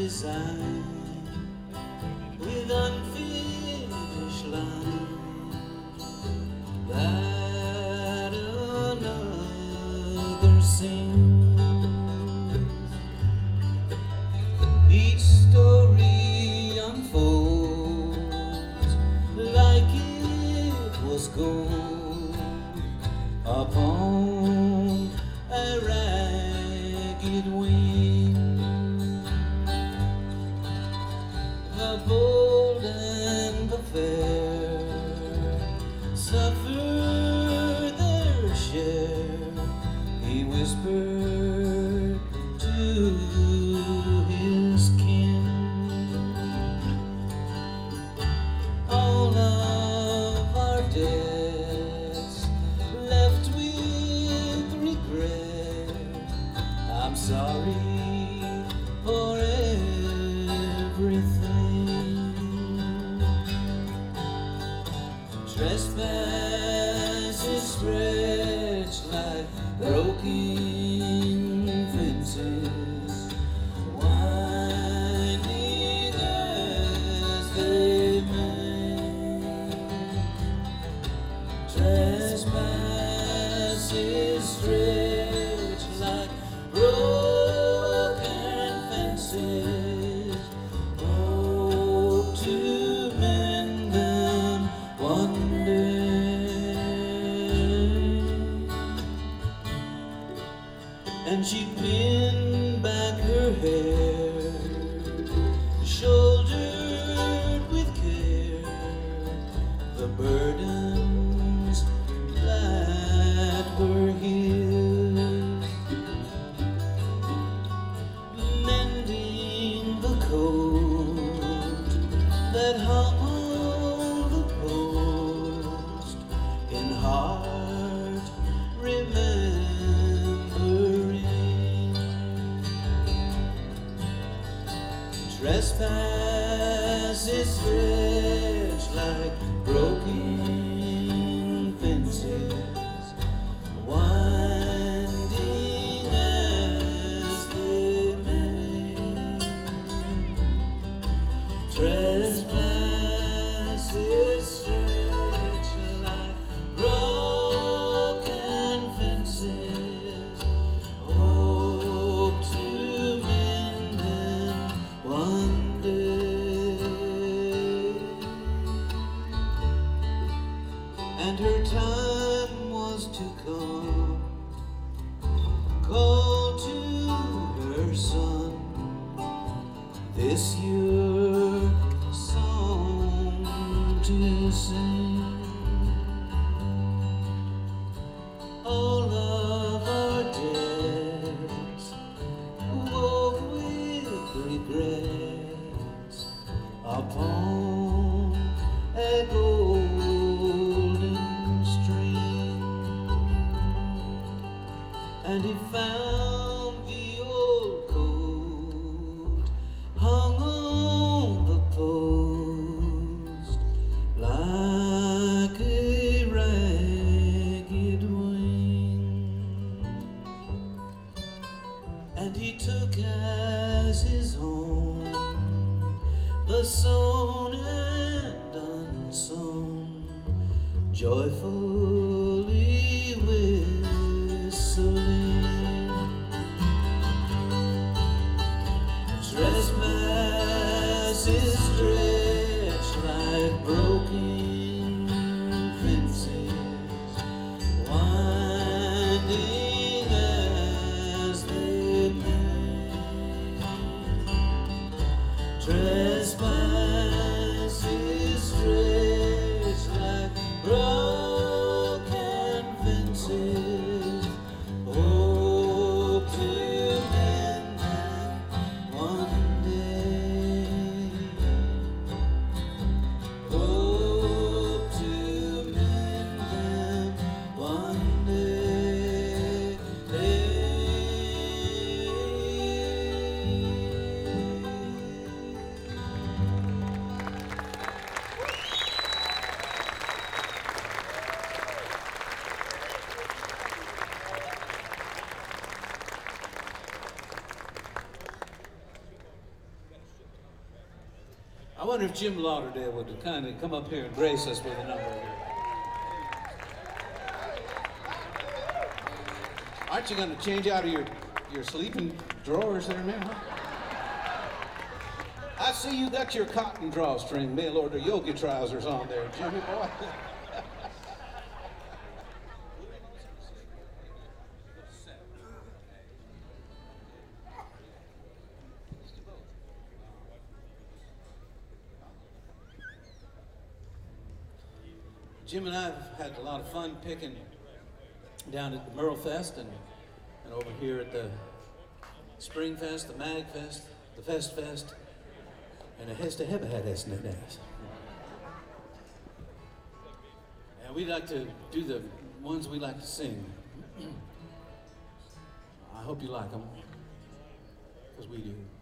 design with unfinished lines that another sings. Each story unfolds like it was gold upon a ragged wing. The bold and the fair suffer their share, he whispered to his kin. All of our debts left with regret. I'm sorry for everything. Trespasses stretch like broken fences, winding as they may. Trespasses stretch like broken fences, hope to mend them one day. And she pinned back her hair, shouldered with care the burdens that were his, mending the coat that hung on the post, in heart remembering. Trespasses stretch like broken fences, winding as they may. Trespasses stretch like broken fences, hope to mend them one day. And her time was to come, call to her son this your song to sing. All of our debts wove with regrets upon a golden string. And he found the old coat hung on the post like a ragged wing. And he took as his own the sown and unsung, joyfully whistling. Trespasses stretch like broken fences, winding as they may. Trespasses stretch like broken fences, hope to mend them one day. Hope to mend them one day. I wonder if Jim Lauderdale would kind of come up here and grace us with a number here. Aren't you going to change out of your sleeping drawers there now? I see you got your cotton drawstring mail order yogi trousers on there, Jimmy boy. Jim and I have had a lot of fun picking down at the Merle Fest and over here at the Spring Fest, the Mag Fest, the Fest Fest, and the Hesta Hebahat Esnedas. And we like to do the ones we like to sing. I hope you like them, because we do.